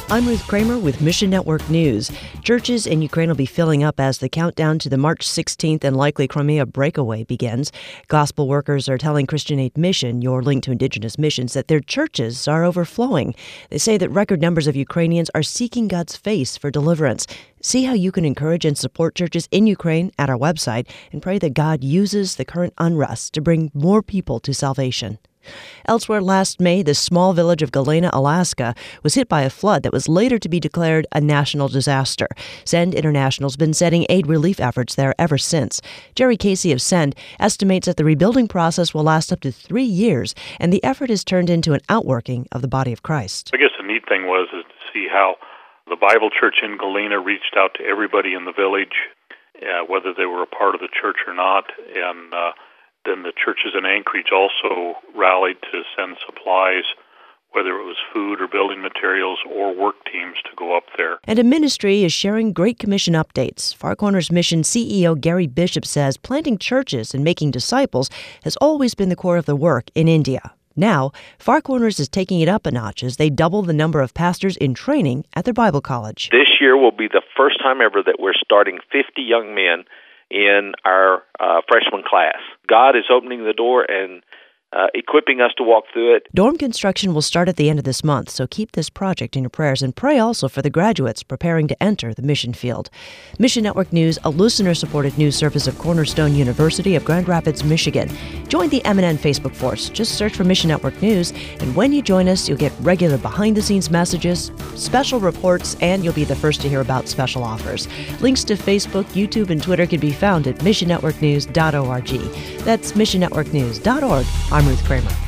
I'm Ruth Kramer with Mission Network News. Churches in Ukraine will be filling up as the countdown to the March 16th and likely Crimea breakaway begins. Gospel workers are telling Christian Aid Mission, your link to indigenous missions, that their churches are overflowing. They say that record numbers of Ukrainians are seeking God's face for deliverance. See how you can encourage and support churches in Ukraine at our website and pray that God uses the current unrest to bring more people to salvation. Elsewhere last May, the small village of Galena, Alaska, was hit by a flood that was later to be declared a national disaster. Send International's been setting aid relief efforts there ever since. Jerry Casey of Send estimates that the rebuilding process will last up to 3 years, and the effort has turned into an outworking of the body of Christ. I guess the neat thing was to see how the Bible Church in Galena reached out to everybody in the village, whether they were a part of the church or not, and then the churches in Anchorage also rallied to send supplies, whether it was food or building materials or work teams to go up there. And a ministry is sharing Great Commission updates. Far Corners Mission CEO Gary Bishop says planting churches and making disciples has always been the core of the work in India. Now, Far Corners is taking it up a notch as they double the number of pastors in training at their Bible college. This year will be the first time ever that we're starting 50 young men in our freshman class. God is opening the door and equipping us to walk through it. Dorm construction will start at the end of this month, so keep this project in your prayers and pray also for the graduates preparing to enter the mission field. Mission Network News, a listener-supported news service of Cornerstone University of Grand Rapids, Michigan. Join the MNN Facebook force. Just search for Mission Network News, and when you join us, you'll get regular behind-the-scenes messages, special reports, and you'll be the first to hear about special offers. Links to Facebook, YouTube, and Twitter can be found at missionnetworknews.org. That's missionnetworknews.org. I'm Ruth Kramer.